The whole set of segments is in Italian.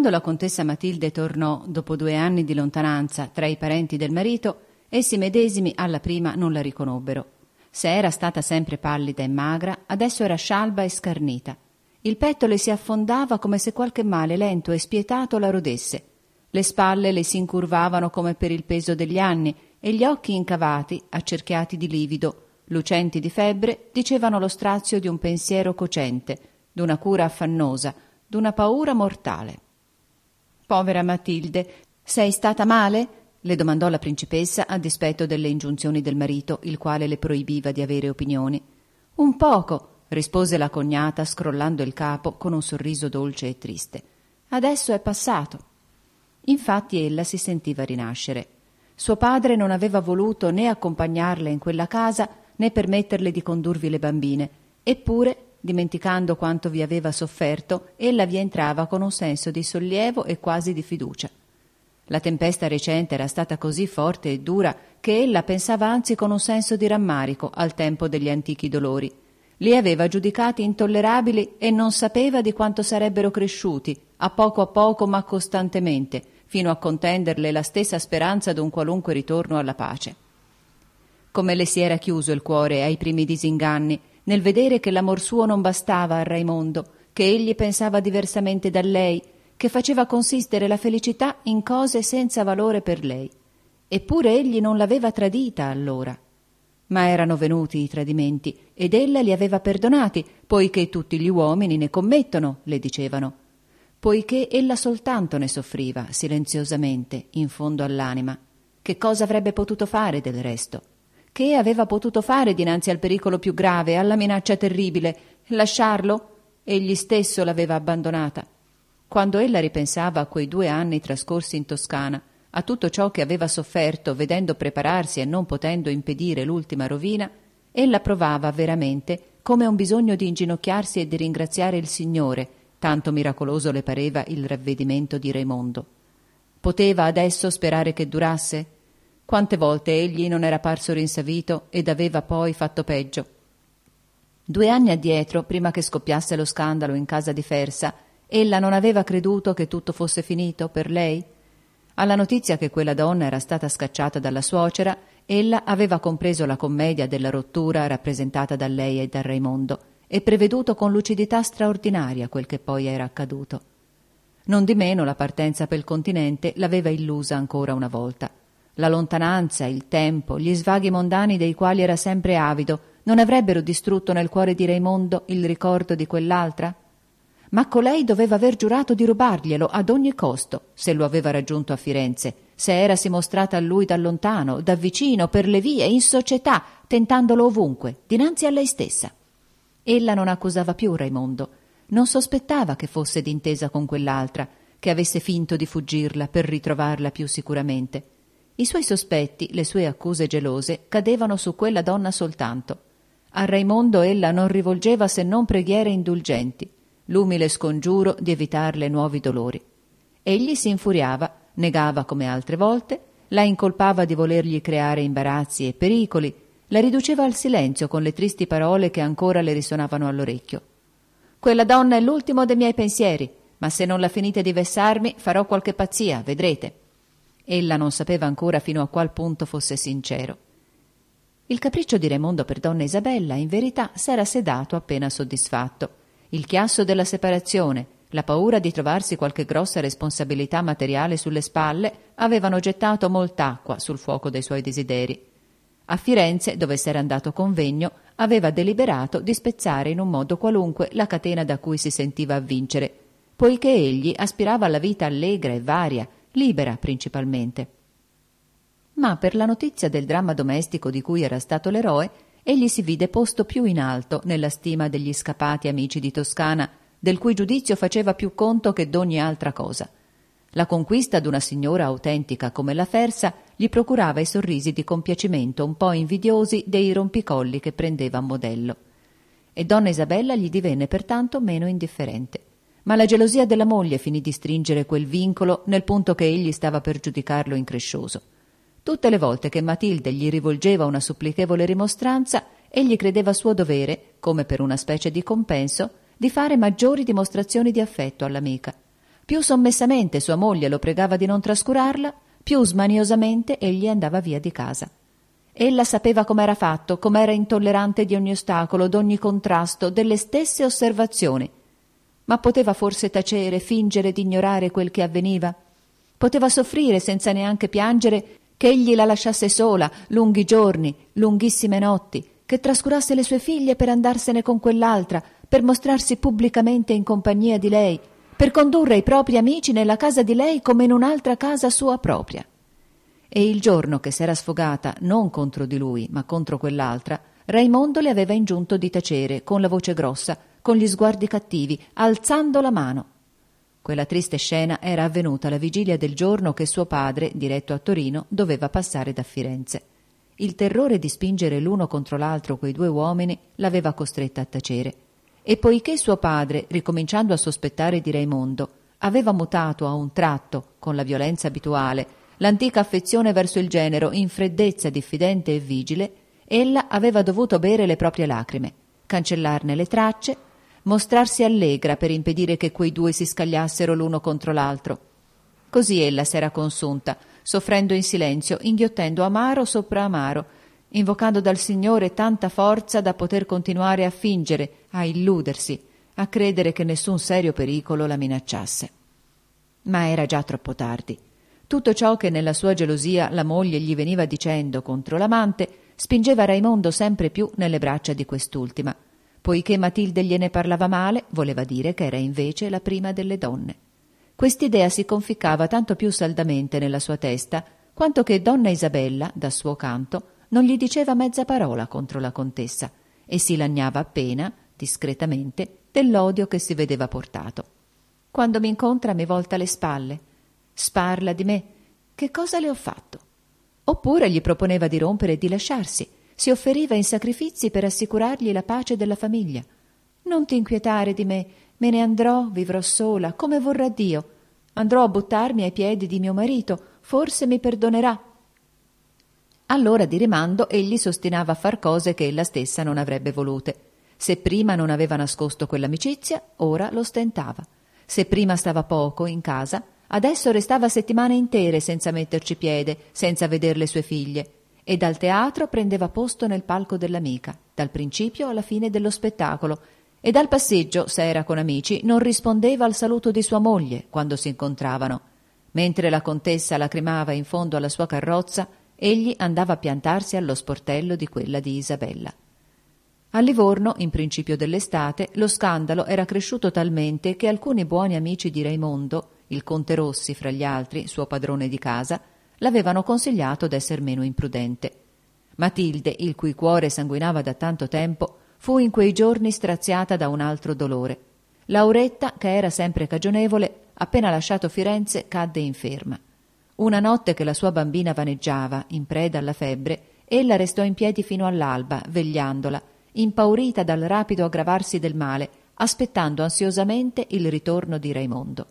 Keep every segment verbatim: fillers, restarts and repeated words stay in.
Quando la contessa Matilde tornò, dopo due anni di lontananza, tra i parenti del marito, essi medesimi alla prima non la riconobbero. Se era stata sempre pallida e magra, adesso era scialba e scarnita. Il petto le si affondava come se qualche male lento e spietato la rodesse. Le spalle le si incurvavano come per il peso degli anni e gli occhi incavati, accerchiati di livido, lucenti di febbre, dicevano lo strazio di un pensiero cocente, d'una cura affannosa, d'una paura mortale. «Povera Matilde, sei stata male?» le domandò la principessa a dispetto delle ingiunzioni del marito, il quale le proibiva di avere opinioni. «Un poco», rispose la cognata scrollando il capo con un sorriso dolce e triste. «Adesso è passato». Infatti ella si sentiva rinascere. Suo padre non aveva voluto né accompagnarla in quella casa né permetterle di condurvi le bambine, eppure, dimenticando quanto vi aveva sofferto, ella vi entrava con un senso di sollievo e quasi di fiducia. La tempesta recente era stata così forte e dura che ella pensava anzi con un senso di rammarico al tempo degli antichi dolori. Li aveva giudicati intollerabili e non sapeva di quanto sarebbero cresciuti, a poco a poco ma costantemente, fino a contenderle la stessa speranza d'un qualunque ritorno alla pace. Come le si era chiuso il cuore ai primi disinganni, nel vedere che l'amor suo non bastava a Raimondo, che egli pensava diversamente da lei, che faceva consistere la felicità in cose senza valore per lei. Eppure egli non l'aveva tradita allora. Ma erano venuti i tradimenti ed ella li aveva perdonati, poiché tutti gli uomini ne commettono, le dicevano. Poiché ella soltanto ne soffriva, silenziosamente, in fondo all'anima. Che cosa avrebbe potuto fare del resto? Che aveva potuto fare dinanzi al pericolo più grave, alla minaccia terribile? Lasciarlo? Egli stesso l'aveva abbandonata. Quando ella ripensava a quei due anni trascorsi in Toscana, a tutto ciò che aveva sofferto vedendo prepararsi e non potendo impedire l'ultima rovina, ella provava veramente come un bisogno di inginocchiarsi e di ringraziare il Signore, tanto miracoloso le pareva il ravvedimento di Raimondo. Poteva adesso sperare che durasse? Quante volte egli non era parso rinsavito ed aveva poi fatto peggio. Due anni addietro, prima che scoppiasse lo scandalo in casa di Fersa, ella non aveva creduto che tutto fosse finito per lei? Alla notizia che quella donna era stata scacciata dalla suocera, ella aveva compreso la commedia della rottura rappresentata da lei e da Raimondo e preveduto con lucidità straordinaria quel che poi era accaduto. Nondimeno la partenza pel continente l'aveva illusa ancora una volta. La lontananza, il tempo, gli svaghi mondani dei quali era sempre avido non avrebbero distrutto nel cuore di Raimondo il ricordo di quell'altra? Ma colei doveva aver giurato di rubarglielo ad ogni costo, se lo aveva raggiunto a Firenze, se erasi mostrata a lui da lontano, da vicino, per le vie, in società, tentandolo ovunque, dinanzi a lei stessa. Ella non accusava più Raimondo, non sospettava che fosse d'intesa con quell'altra, che avesse finto di fuggirla per ritrovarla più sicuramente. I suoi sospetti, le sue accuse gelose, cadevano su quella donna soltanto. A Raimondo ella non rivolgeva se non preghiere indulgenti, l'umile scongiuro di evitarle nuovi dolori. Egli si infuriava, negava come altre volte, la incolpava di volergli creare imbarazzi e pericoli, la riduceva al silenzio con le tristi parole che ancora le risonavano all'orecchio. «Quella donna è l'ultimo dei miei pensieri, ma se non la finite di vessarmi farò qualche pazzia, vedrete». Ella non sapeva ancora fino a qual punto fosse sincero. Il capriccio di Raimondo per donna Isabella, in verità, s'era sedato appena soddisfatto. Il chiasso della separazione, la paura di trovarsi qualche grossa responsabilità materiale sulle spalle, avevano gettato molt'acqua sul fuoco dei suoi desideri. A Firenze, dove s'era andato convegno, aveva deliberato di spezzare in un modo qualunque la catena da cui si sentiva avvincere, poiché egli aspirava alla vita allegra e varia, libera principalmente. Ma per la notizia del dramma domestico di cui era stato l'eroe, egli si vide posto più in alto nella stima degli scapati amici di Toscana, del cui giudizio faceva più conto che d'ogni altra cosa. La conquista d'una signora autentica come la Fersa gli procurava i sorrisi di compiacimento un po' invidiosi dei rompicolli che prendeva a modello. E donna Isabella gli divenne pertanto meno indifferente. Ma la gelosia della moglie finì di stringere quel vincolo nel punto che egli stava per giudicarlo increscioso. Tutte le volte che Matilde gli rivolgeva una supplichevole rimostranza, egli credeva suo dovere, come per una specie di compenso, di fare maggiori dimostrazioni di affetto all'amica. Più sommessamente sua moglie lo pregava di non trascurarla, più smaniosamente egli andava via di casa. Ella sapeva com'era fatto, com'era intollerante di ogni ostacolo, d'ogni contrasto, delle stesse osservazioni. Ma poteva forse tacere, fingere di ignorare quel che avveniva? Poteva soffrire senza neanche piangere che egli la lasciasse sola, lunghi giorni, lunghissime notti, che trascurasse le sue figlie per andarsene con quell'altra, per mostrarsi pubblicamente in compagnia di lei, per condurre i propri amici nella casa di lei come in un'altra casa sua propria. E il giorno che s'era sfogata non contro di lui, ma contro quell'altra, Raimondo le aveva ingiunto di tacere, con la voce grossa, con gli sguardi cattivi, alzando la mano. Quella triste scena era avvenuta la vigilia del giorno che suo padre, diretto a Torino, doveva passare da Firenze. Il terrore di spingere l'uno contro l'altro quei due uomini l'aveva costretta a tacere. E poiché suo padre, ricominciando a sospettare di Raimondo, aveva mutato a un tratto, con la violenza abituale, l'antica affezione verso il genero in freddezza diffidente e vigile, ella aveva dovuto bere le proprie lacrime, cancellarne le tracce, mostrarsi allegra per impedire che quei due si scagliassero l'uno contro l'altro. Così ella s'era consunta, soffrendo in silenzio, inghiottendo amaro sopra amaro, invocando dal Signore tanta forza da poter continuare a fingere, a illudersi, a credere che nessun serio pericolo la minacciasse. Ma era già troppo tardi. Tutto ciò che nella sua gelosia la moglie gli veniva dicendo contro l'amante spingeva Raimondo sempre più nelle braccia di quest'ultima. Poiché Matilde gliene parlava male, voleva dire che era invece la prima delle donne. Quest'idea si conficcava tanto più saldamente nella sua testa, quanto che donna Isabella, da suo canto, non gli diceva mezza parola contro la contessa e si lagnava appena, discretamente, dell'odio che si vedeva portato. Quando mi incontra mi volta le spalle, sparla di me. Che cosa le ho fatto? Oppure gli proponeva di rompere e di lasciarsi, si offeriva in sacrifizi per assicurargli la pace della famiglia. Non ti inquietare di me, me ne andrò, vivrò sola, come vorrà Dio. Andrò a buttarmi ai piedi di mio marito, forse mi perdonerà. Allora di rimando egli s'ostinava a far cose che ella stessa non avrebbe volute. Se prima non aveva nascosto quell'amicizia, ora lo stentava. Se prima stava poco in casa, adesso restava settimane intere senza metterci piede, senza veder le sue figlie. E dal teatro prendeva posto nel palco dell'amica, dal principio alla fine dello spettacolo, e dal passeggio, se era con amici, non rispondeva al saluto di sua moglie quando si incontravano. Mentre la contessa lacrimava in fondo alla sua carrozza, egli andava a piantarsi allo sportello di quella di Isabella. A Livorno, in principio dell'estate, lo scandalo era cresciuto talmente che alcuni buoni amici di Raimondo, il conte Rossi fra gli altri, suo padrone di casa, l'avevano consigliato d'esser meno imprudente. Matilde, il cui cuore sanguinava da tanto tempo, fu in quei giorni straziata da un altro dolore. Lauretta, che era sempre cagionevole, appena lasciato Firenze, cadde inferma. Una notte che la sua bambina vaneggiava, in preda alla febbre, ella restò in piedi fino all'alba, vegliandola, impaurita dal rapido aggravarsi del male, aspettando ansiosamente il ritorno di Raimondo.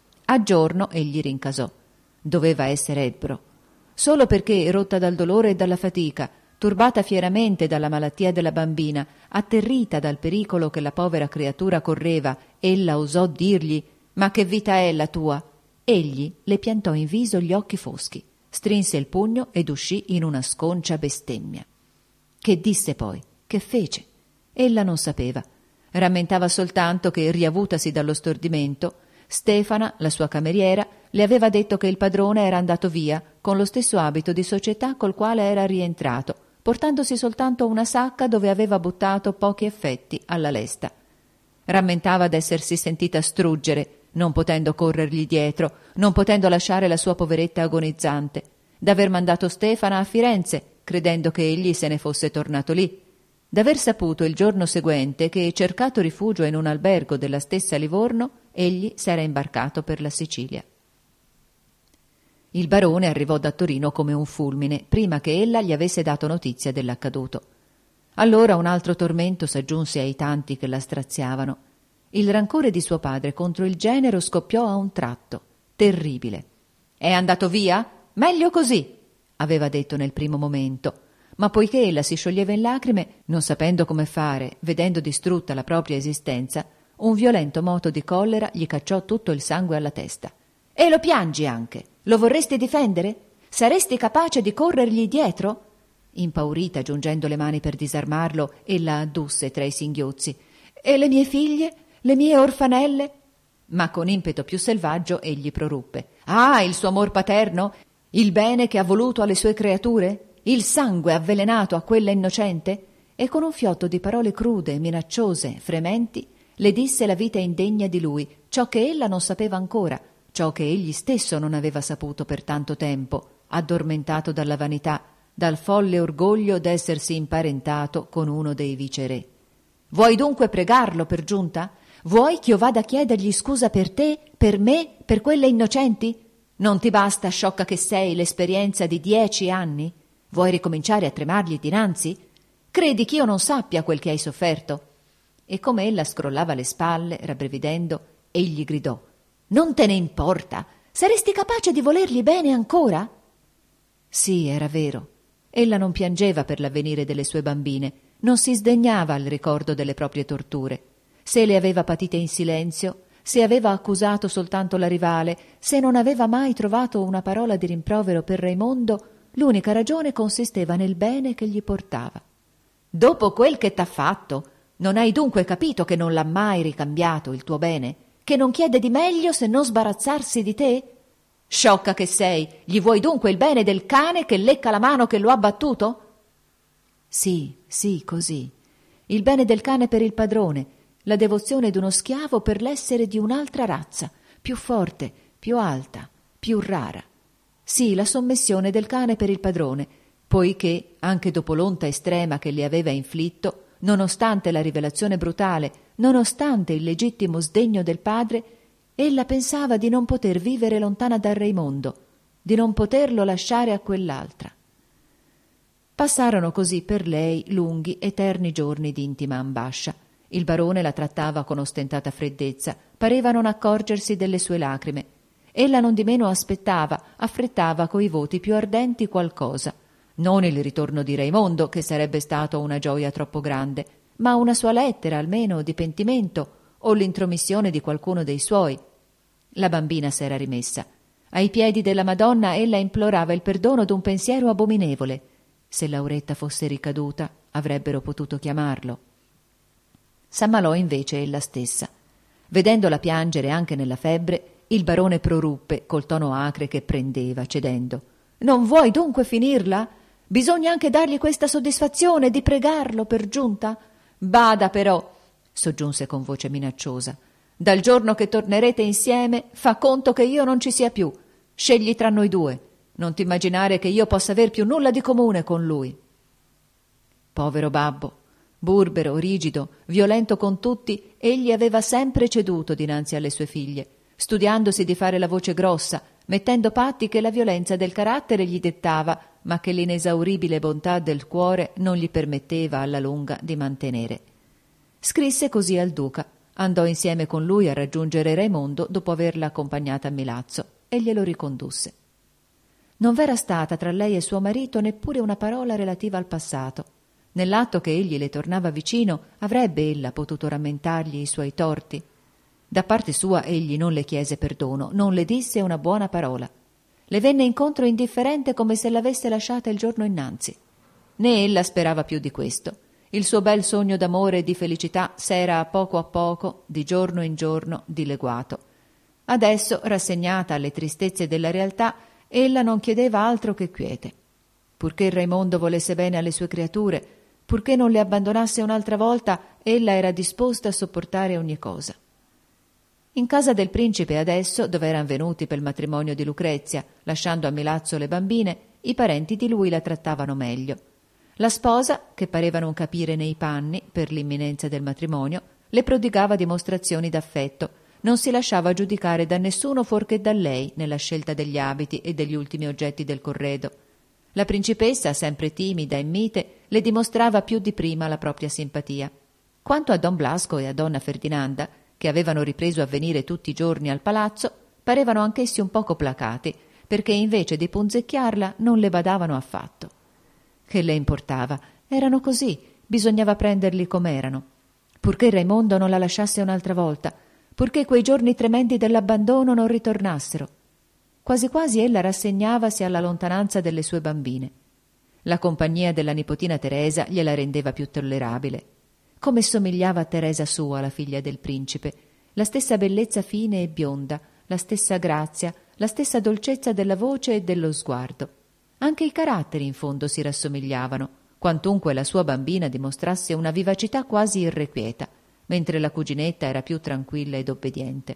A giorno egli rincasò. Doveva essere ebbro. Solo perché, rotta dal dolore e dalla fatica, turbata fieramente dalla malattia della bambina, atterrita dal pericolo che la povera creatura correva, ella osò dirgli: «Ma che vita è la tua?» Egli le piantò in viso gli occhi foschi, strinse il pugno ed uscì in una sconcia bestemmia. Che disse poi? Che fece? Ella non sapeva. Rammentava soltanto che, riavutasi dallo stordimento, Stefana, la sua cameriera, le aveva detto che il padrone era andato via con lo stesso abito di società col quale era rientrato, portandosi soltanto una sacca dove aveva buttato pochi effetti alla lesta. Rammentava d'essersi sentita struggere, non potendo corrergli dietro, non potendo lasciare la sua poveretta agonizzante, d'aver mandato Stefana a Firenze, credendo che egli se ne fosse tornato lì, d'aver saputo il giorno seguente che, cercato rifugio in un albergo della stessa Livorno, egli s'era imbarcato per la Sicilia. Il barone arrivò da Torino come un fulmine, prima che ella gli avesse dato notizia dell'accaduto. Allora un altro tormento s'aggiunse ai tanti che la straziavano. Il rancore di suo padre contro il genero scoppiò a un tratto, terribile. «È andato via? Meglio così!» aveva detto nel primo momento, ma poiché ella si scioglieva in lacrime, non sapendo come fare, vedendo distrutta la propria esistenza, un violento moto di collera gli cacciò tutto il sangue alla testa. «E lo piangi anche? Lo vorresti difendere? Saresti capace di corrergli dietro?» Impaurita, giungendo le mani per disarmarlo, ella addusse tra i singhiozzi: «E le mie figlie? Le mie orfanelle?» Ma con impeto più selvaggio egli proruppe: «Ah, il suo amor paterno? Il bene che ha voluto alle sue creature? Il sangue avvelenato a quella innocente?» E con un fiotto di parole crude, minacciose, frementi, le disse la vita indegna di lui, ciò che ella non sapeva ancora, ciò che egli stesso non aveva saputo per tanto tempo, addormentato dalla vanità, dal folle orgoglio d'essersi imparentato con uno dei viceré. «Vuoi dunque pregarlo per giunta? Vuoi ch'io vada a chiedergli scusa per te, per me, per quelle innocenti? Non ti basta, sciocca che sei, l'esperienza di dieci anni? Vuoi ricominciare a tremargli dinanzi? Credi ch'io non sappia quel che hai sofferto?» E come ella scrollava le spalle, rabbrividendo, egli gridò: «Non te ne importa? Saresti capace di volergli bene ancora?» Sì, era vero. Ella non piangeva per l'avvenire delle sue bambine, non si sdegnava al ricordo delle proprie torture. Se le aveva patite in silenzio, se aveva accusato soltanto la rivale, se non aveva mai trovato una parola di rimprovero per Raimondo, l'unica ragione consisteva nel bene che gli portava. «Dopo quel che t'ha fatto, non hai dunque capito che non l'ha mai ricambiato il tuo bene? Che non chiede di meglio se non sbarazzarsi di te? Sciocca che sei, gli vuoi dunque il bene del cane che lecca la mano che lo ha battuto?» Sì, sì, così. Il bene del cane per il padrone, la devozione d'uno schiavo per l'essere di un'altra razza, più forte, più alta, più rara. Sì, la sommessione del cane per il padrone, poiché, anche dopo l'onta estrema che le aveva inflitto, nonostante la rivelazione brutale, nonostante il legittimo sdegno del padre, ella pensava di non poter vivere lontana da Raimondo, di non poterlo lasciare a quell'altra. Passarono così per lei lunghi, eterni giorni di intima ambascia. Il barone la trattava con ostentata freddezza, pareva non accorgersi delle sue lacrime. Ella non di meno aspettava, affrettava coi voti più ardenti qualcosa. Non il ritorno di Raimondo, che sarebbe stato una gioia troppo grande, ma una sua lettera, almeno, di pentimento, o l'intromissione di qualcuno dei suoi. La bambina s'era rimessa. Ai piedi della Madonna ella implorava il perdono d'un pensiero abominevole. Se Lauretta fosse ricaduta, avrebbero potuto chiamarlo. S'ammalò invece ella stessa. Vedendola piangere anche nella febbre, il barone proruppe col tono acre che prendeva, cedendo: «Non vuoi dunque finirla? Bisogna anche dargli questa soddisfazione di pregarlo per giunta? Bada però», soggiunse con voce minacciosa, «dal giorno che tornerete insieme, fa conto che io non ci sia più. Scegli tra noi due. Non t'immaginare che io possa aver più nulla di comune con lui». Povero babbo, burbero, rigido, violento con tutti, egli aveva sempre ceduto dinanzi alle sue figlie, studiandosi di fare la voce grossa, mettendo patti che la violenza del carattere gli dettava, ma che l'inesauribile bontà del cuore non gli permetteva alla lunga di mantenere. Scrisse così al duca, andò insieme con lui a raggiungere Raimondo dopo averla accompagnata a Milazzo e glielo ricondusse. Non v'era stata tra lei e suo marito neppure una parola relativa al passato. Nell'atto che egli le tornava vicino, avrebbe ella potuto rammentargli i suoi torti. Da parte sua egli non le chiese perdono, non le disse una buona parola. Le venne incontro indifferente come se l'avesse lasciata il giorno innanzi. Né ella sperava più di questo. Il suo bel sogno d'amore e di felicità s'era a poco a poco, di giorno in giorno, dileguato. Adesso, rassegnata alle tristezze della realtà, ella non chiedeva altro che quiete. Purché Raimondo volesse bene alle sue creature, purché non le abbandonasse un'altra volta, ella era disposta a sopportare ogni cosa. In casa del principe adesso, dove eran venuti pel matrimonio di Lucrezia, lasciando a Milazzo le bambine, i parenti di lui la trattavano meglio. La sposa, che pareva non capire nei panni per l'imminenza del matrimonio, le prodigava dimostrazioni d'affetto, non si lasciava giudicare da nessuno fuorché da lei nella scelta degli abiti e degli ultimi oggetti del corredo. La principessa, sempre timida e mite, le dimostrava più di prima la propria simpatia. Quanto a don Blasco e a donna Ferdinanda, che avevano ripreso a venire tutti i giorni al palazzo, parevano anch'essi un poco placati, perché invece di punzecchiarla non le badavano affatto. Che le importava? Erano così, bisognava prenderli com'erano. purché Raimondo non la lasciasse un'altra volta, purché quei giorni tremendi dell'abbandono non ritornassero. Quasi quasi ella rassegnavasi alla lontananza delle sue bambine. La compagnia della nipotina Teresa gliela rendeva più tollerabile. Come somigliava a Teresa sua, la figlia del principe, la stessa bellezza fine e bionda, la stessa grazia, la stessa dolcezza della voce e dello sguardo. Anche i caratteri in fondo si rassomigliavano, quantunque la sua bambina dimostrasse una vivacità quasi irrequieta, mentre la cuginetta era più tranquilla ed obbediente.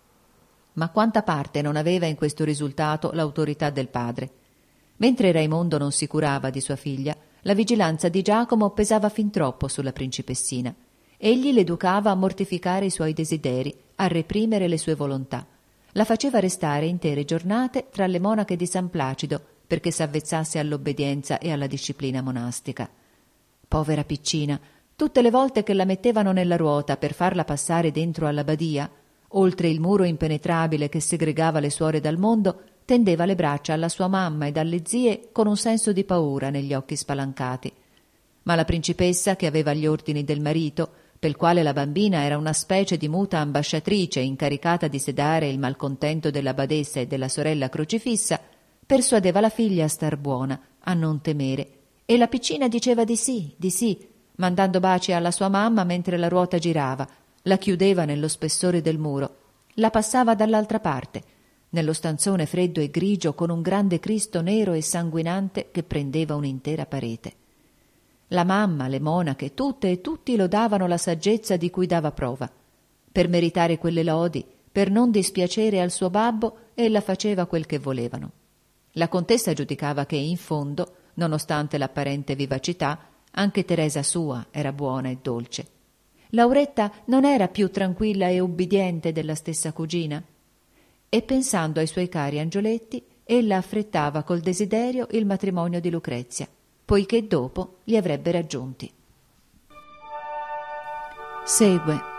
Ma quanta parte non aveva in questo risultato l'autorità del padre? Mentre Raimondo non si curava di sua figlia, la vigilanza di Giacomo pesava fin troppo sulla principessina. Egli l'educava a mortificare i suoi desideri, a reprimere le sue volontà. La faceva restare intere giornate tra le monache di San Placido perché s'avvezzasse all'obbedienza e alla disciplina monastica. Povera piccina, tutte le volte che la mettevano nella ruota per farla passare dentro alla badia, oltre il muro impenetrabile che segregava le suore dal mondo, tendeva le braccia alla sua mamma e alle zie con un senso di paura negli occhi spalancati. Ma la principessa, che aveva gli ordini del marito, pel quale la bambina era una specie di muta ambasciatrice incaricata di sedare il malcontento della badessa e della sorella crocifissa, persuadeva la figlia a star buona, a non temere, e la piccina diceva di sì, di sì, mandando baci alla sua mamma mentre la ruota girava, la chiudeva nello spessore del muro, la passava dall'altra parte, nello stanzone freddo e grigio con un grande Cristo nero e sanguinante che prendeva un'intera parete. La mamma, le monache, tutte e tutti lodavano la saggezza di cui dava prova. Per meritare quelle lodi, per non dispiacere al suo babbo, ella faceva quel che volevano. La contessa giudicava che, in fondo, nonostante l'apparente vivacità, anche Teresa sua era buona e dolce. Lauretta non era più tranquilla e ubbidiente della stessa cugina? E pensando ai suoi cari angioletti, ella affrettava col desiderio il matrimonio di Lucrezia, poiché dopo li avrebbe raggiunti. Segue